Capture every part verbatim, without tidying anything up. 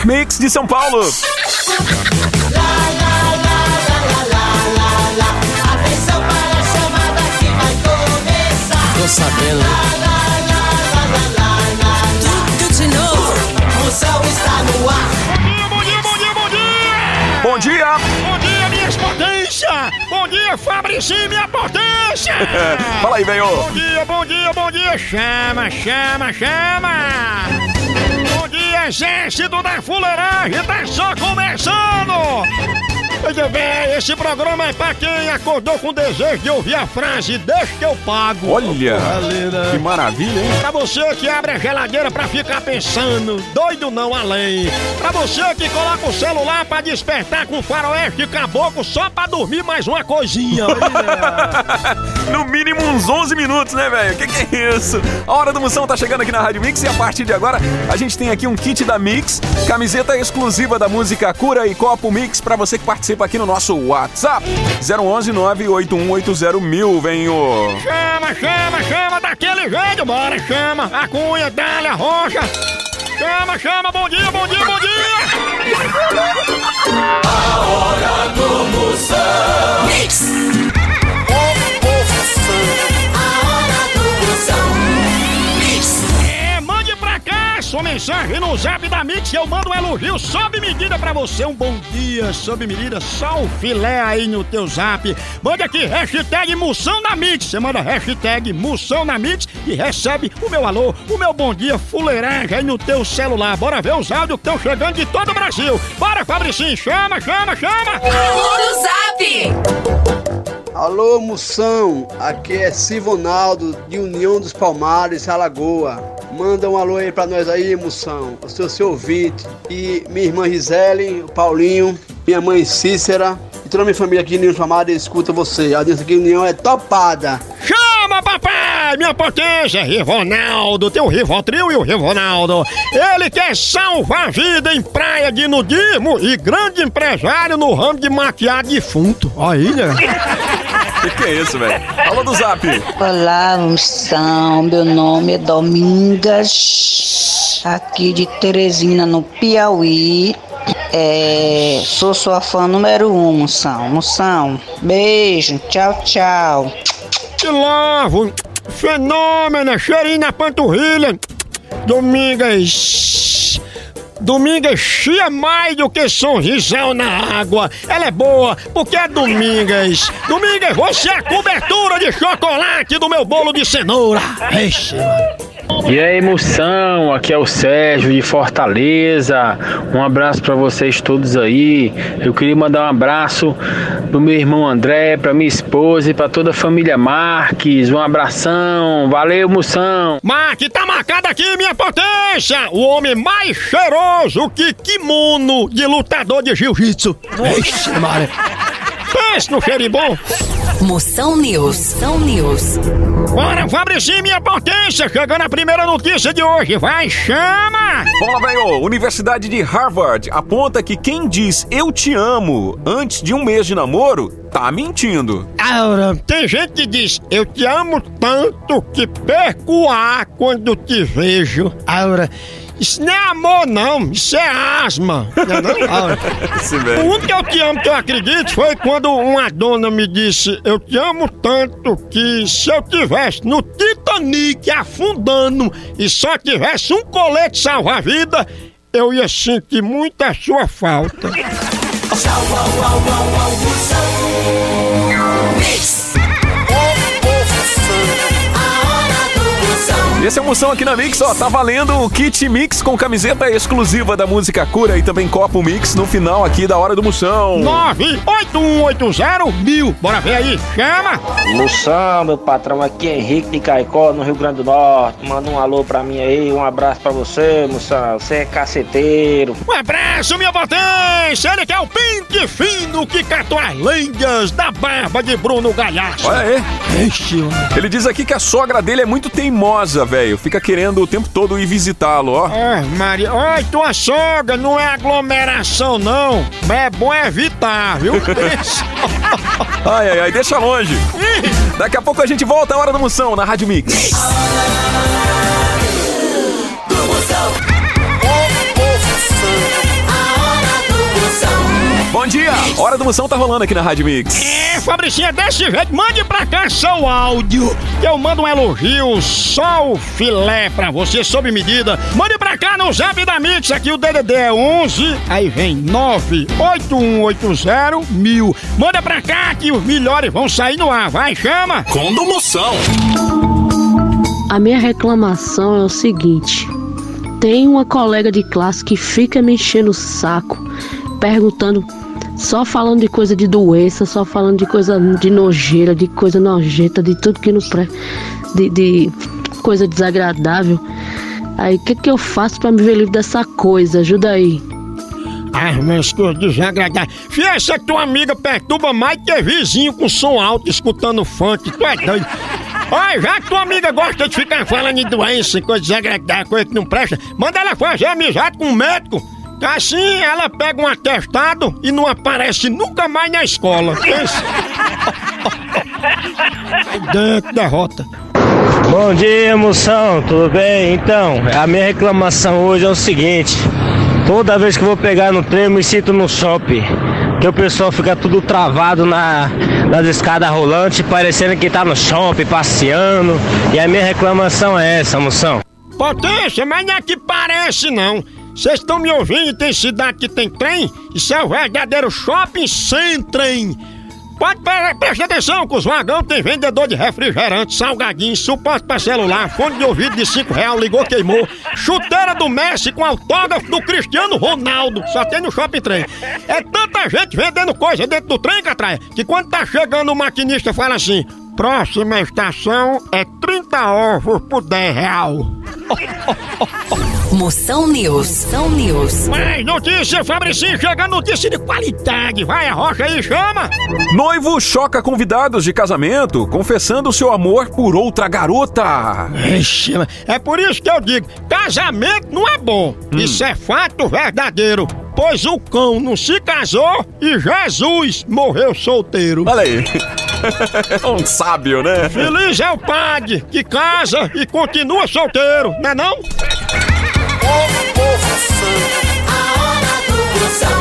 Mix de São Paulo. Atenção para a chamada que vai começar. Tô sabendo. Tudo de novo. Moção está no ar. Bom dia, bom dia, bom dia, bom dia! Bom dia! Bom dia, minhas potências! Bom dia, Fabricinho, minha potência! Fala aí, velho! Bom dia, bom dia, bom dia! Chama, chama, chama! Bom dia, exército da fuleiragem! Tá só começando! Veja bem, esse programa é pra quem acordou com desejo de ouvir a frase "deixa que eu pago". Olha, que maravilha, hein? Pra você que abre a geladeira pra ficar pensando, doido não além. Pra você que coloca o celular pra despertar com faroeste caboclo só pra dormir mais uma coisinha. No mínimo uns onze minutos, né, velho? Que que é isso? A hora do Moção tá chegando aqui na Rádio Mix e a partir de agora a gente tem aqui um kit da Mix, camiseta exclusiva da música Cura e copo Mix pra você que participa aqui no nosso WhatsApp zero um um nove oito um oito zero mil, venho. Chama, chama, chama daquele jeito, bora, chama. A cunha, dá-lhe a rocha. Chama, chama, bom dia, bom dia, bom dia. A hora do Moção. Mix. A hora do Moção. Mix. É, mande pra cá sua mensagem no zap da Mix, eu mando um elogio sob medida pra você, um bom dia sob medida, só o filé aí no teu zap. Mande aqui, hashtag Moção na Mix, você manda hashtag Moção na Mix e recebe o meu alô, o meu bom dia fuleiragem aí no teu celular. Bora ver os áudios que estão chegando de todo o Brasil. Bora, Fabricinho, chama, chama, chama. Alô do zap. Alô, Moção, aqui é Sivonaldo, de União dos Palmares, Alagoa. Manda um alô aí pra nós aí, Moção. Eu sou seu ouvinte. E minha irmã Gisele, o Paulinho, minha mãe Cícera e toda a minha família aqui em União dos Palmares escuta você. A audiência aqui em União é topada. Chama, papai! Minha potência, Rivonaldo, teu Rivotril e o Rivonaldo. Ele quer salvar a vida em praia de nudismo e grande empresário no ramo de maquiar defunto. Aí, né? Que que é isso, velho? Alô do Zap. Olá, Moção, meu nome é Domingas, aqui de Teresina, no Piauí. É, sou sua fã número um, Moção. Moção, beijo, tchau, tchau. Te lavo, fenômeno, cheirinho na panturrilha. Domingas, Domingas chia mais do que sorrisão na água. Ela é boa porque é Domingas. Domingas, você é a cobertura de chocolate do meu bolo de cenoura. Eixe, mano. E aí, Moção, aqui é o Sérgio de Fortaleza. Um abraço pra vocês todos aí. Eu queria mandar um abraço pro meu irmão André, pra minha esposa e pra toda a família Marques. Um abração, valeu, Moção. Marques, tá marcado aqui, minha potência. O homem mais cheiroso que kimono de lutador de jiu-jitsu. Eixe, mano. Pense no cheirinho bom. Moção News. Moção News. Bora, Fabricinho, minha potência, chegando a primeira notícia de hoje, vai, chama! Vamos lá, velho. Universidade de Harvard aponta que quem diz "eu te amo" antes de um mês de namoro, tá mentindo. Aura, tem gente que diz "eu te amo tanto que perco o ar quando te vejo". Aura, isso não é amor, não. Isso é asma. O único "eu te amo" que eu acredito foi quando uma dona me disse "eu te amo tanto que se eu tivesse no Titanic afundando e só tivesse um colete salva-vida, eu ia sentir muito a sua falta". Tchau, au, au, au, au, Moção. Mix. Esse é o Moção aqui na Mix, ó, tá valendo o kit Mix com camiseta exclusiva da música Cura e também copo Mix no final aqui da hora do Moção. nove oito um oito zero mil, bora ver aí, chama! Moção, meu patrão, aqui é Henrique de Caicó, no Rio Grande do Norte. Manda um alô pra mim aí, um abraço pra você, Moção. Você é caceteiro. Um abraço, minha potência! Ele que é o pente fino que catou as lenhas da barba de Bruno Galhaço. Olha aí. Eixe, mano. Ele diz aqui que a sogra dele é muito teimosa, velho. Fica querendo o tempo todo ir visitá-lo, ó. Ah, Maria. Oi, tua sogra não é aglomeração, não. Mas é bom evitar, viu? Ai, ai, ai, deixa longe. Daqui a pouco a gente volta à hora do Moção na Rádio Mix. Do Moção. Bom dia! Hora do Moção tá rolando aqui na Rádio Mix. É, Fabricinha, desse jeito, mande pra cá seu áudio, que eu mando um elogio, só o filé pra você, sob medida. Mande pra cá no Zap da Mix, aqui o D D D é onze, aí vem nove oito um oito zero mil. Manda pra cá que os melhores vão sair no ar, vai, chama! Conda Moção. A minha reclamação é o seguinte: tem uma colega de classe que fica me enchendo o saco, perguntando, só falando de coisa de doença, só falando de coisa de nojeira, de coisa nojenta, de tudo que não presta, de, de coisa desagradável. Aí o que que eu faço pra me ver livre dessa coisa? Ajuda aí. Ah, mas que desagradável. Fia, essa tua amiga perturba mais que vizinho com som alto escutando funk. Tu é doido. Olha, já que tua amiga gosta de ficar falando em doença, coisa desagradável, coisa que não presta, manda ela fazer amizade com um médico. Assim ela pega um atestado e não aparece nunca mais na escola. Dentro da rota. Bom dia, Moção, tudo bem? Então, a minha reclamação hoje é o seguinte: toda vez que eu vou pegar no trem, eu me sinto no shopping, que o pessoal fica tudo travado na, nas escadas rolantes, parecendo que tá no shopping, passeando. E a minha reclamação é essa, Moção. Potência, mas não é que parece não. Vocês estão me ouvindo e tem cidade que tem trem? Isso é o verdadeiro shopping sem trem. Pode prestar atenção que os vagões tem vendedor de refrigerante, salgadinho, suporte para celular, fone de ouvido de cinco reais, ligou, queimou, chuteira do Messi com autógrafo do Cristiano Ronaldo, só tem no shopping trem. É tanta gente vendendo coisa dentro do trem, Catraia, que quando tá chegando o maquinista fala assim: próxima estação é trinta ovos por dez real. Moção News. Moção News. Mais notícia, Fabricinho, chega notícia de qualidade. Vai, arrocha aí, chama! Noivo choca convidados de casamento, confessando seu amor por outra garota. Ixi, é por isso que eu digo, casamento não é bom. Hum. Isso é fato verdadeiro. Pois o cão não se casou e Jesus morreu solteiro. Olha aí. É um sábio, né? Feliz é o padre que casa e continua solteiro, não é não? A hora do Moção.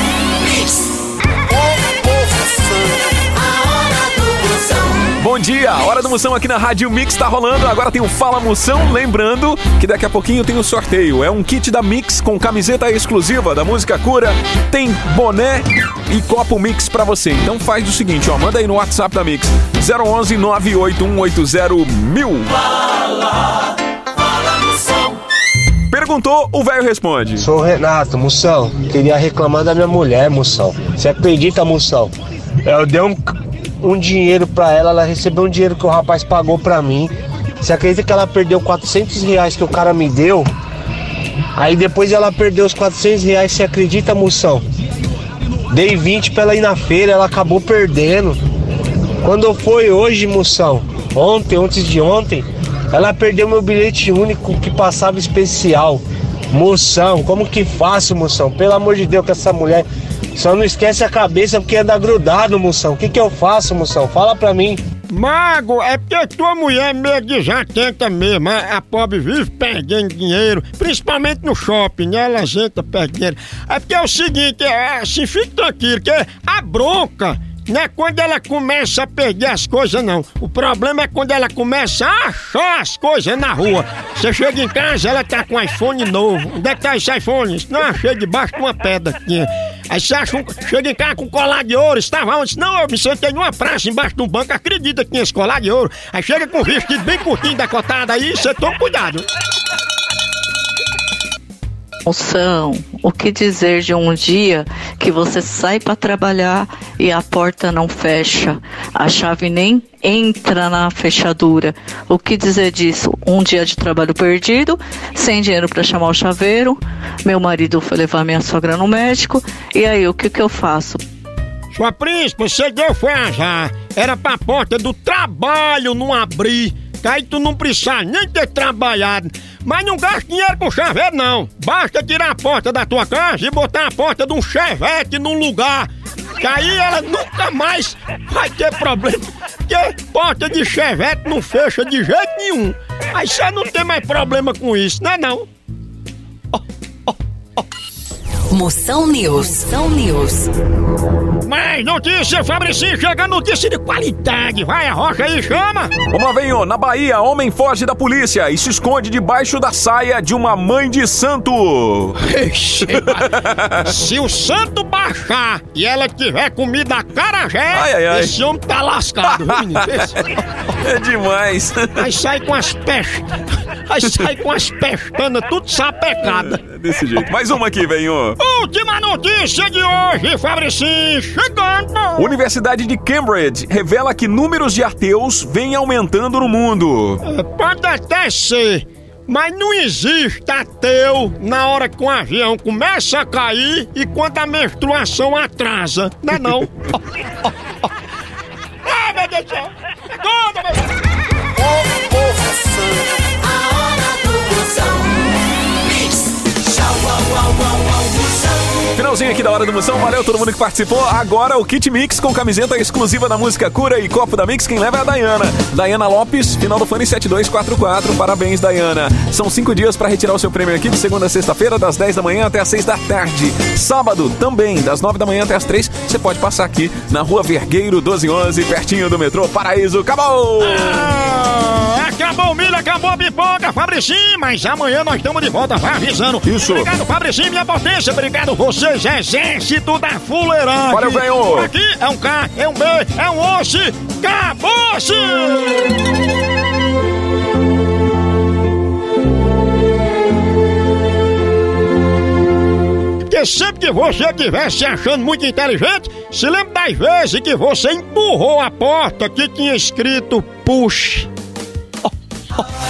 A hora do Moção. Bom dia, a Hora do Moção aqui na Rádio Mix tá rolando. Agora tem o Fala Moção, lembrando que daqui a pouquinho tem o sorteio. É um kit da Mix com camiseta exclusiva da música Cura, tem boné e copo Mix pra você. Então faz o seguinte, ó, manda aí no WhatsApp da Mix zero onze nove oito um oito zero mil. Fala, fala Moção. Perguntou, o velho responde. Sou o Renato, Moção. Queria reclamar da minha mulher, Moção. Você acredita, Moção? Eu dei um, um dinheiro pra ela, ela recebeu um dinheiro que o rapaz pagou pra mim. Você acredita que ela perdeu quatrocentos reais que o cara me deu? Aí depois ela perdeu os quatrocentos reais, você acredita, Moção? Dei vinte pra ela ir na feira, ela acabou perdendo. Quando foi hoje, Moção, ontem, antes de ontem, ela perdeu meu bilhete único que passava especial. Moção, como que faço, Moção? Pelo amor de Deus, que essa mulher só não esquece a cabeça porque anda grudado, Moção. O que que eu faço, Moção? Fala pra mim. Mago, é porque tua mulher é meio desatenta mesmo. A, a pobre vive perdendo dinheiro, principalmente no shopping, né? Ela gente perde dinheiro. É porque é o seguinte, é, assim, fique tranquilo, que a bronca não é quando ela começa a perder as coisas, não. O problema é quando ela começa a achar as coisas na rua. Você chega em casa, ela tá com um iPhone novo. Onde é que tá esse iPhone? Isso não, achei debaixo de uma pedra aqui. Aí você acha um, chega em casa com colar de ouro, estava onde? Não, eu me sentei numa praça embaixo de um banco, acredita que tinha esse colar de ouro. Aí chega com o vestido bem curtinho, decotado, aí você toma cuidado. Moção, o que dizer de um dia que você sai para trabalhar e a porta não fecha, a chave nem entra na fechadura? O que dizer disso? Um dia de trabalho perdido, sem dinheiro para chamar o chaveiro, meu marido foi levar minha sogra no médico, e aí o que que eu faço? Sua príncipe, você deu foi azar, era pra porta do trabalho não abrir. Aí tu não precisa nem ter trabalhado. Mas não gasta dinheiro com chaveiro, não. Basta tirar a porta da tua casa e botar a porta de um chevette num lugar. Que aí ela nunca mais vai ter problema. Porque porta de chevette não fecha de jeito nenhum. Aí você não tem mais problema com isso, não é não? Moção News. Moção News. Mais notícia, Fabricinho, chega notícia de qualidade. Vai, a rocha aí, chama. Vamos lá, venho. Na Bahia, homem foge da polícia e se esconde debaixo da saia de uma mãe de santo. Se o santo baixar e ela tiver comida acarajé, ai, ai, ai. esse homem tá lascado, viu, menino? É demais. Aí sai com as peixes. Aí sai com as pestanas tudo sapecada. É desse jeito. Mais uma aqui, venho. Última notícia de hoje, Fabricinho, chegando. Universidade de Cambridge revela que números de ateus vêm aumentando no mundo. É, pode até ser, mas não existe ateu na hora que um avião começa a cair e quando a menstruação atrasa. Não é não? Ai, meu Deus do céu. Chegando, meu Deus. A hora do Moção. Tchau, au, au, au, au, Moção. Finalzinho aqui da Hora do Moção, valeu todo mundo que participou. Agora o Kit Mix com camiseta exclusiva da música Cura e copo da Mix. Quem leva é a Dayana. Dayana Lopes, final do fone sete dois quatro quatro. Parabéns, Dayana. São cinco dias para retirar o seu prêmio aqui de segunda a sexta-feira, das dez da manhã até as seis da tarde. Sábado também, das nove da manhã até as três. Você pode passar aqui na Rua Vergueiro doze onze, pertinho do metrô Paraíso. Acabou! Ah, acabou o milho, acabou a pipoca, Fabricinho, mas amanhã nós estamos de volta, vai avisando. Isso. Obrigado, Fabricinho, minha potência, obrigado vocês, exército da fuleiragem. Valeu, venho. Aqui é um K, é um B, é um osso, acabou-se! Porque sempre que você estiver se achando muito inteligente, se lembre das vezes que você empurrou a porta que tinha escrito push. Oh, oh.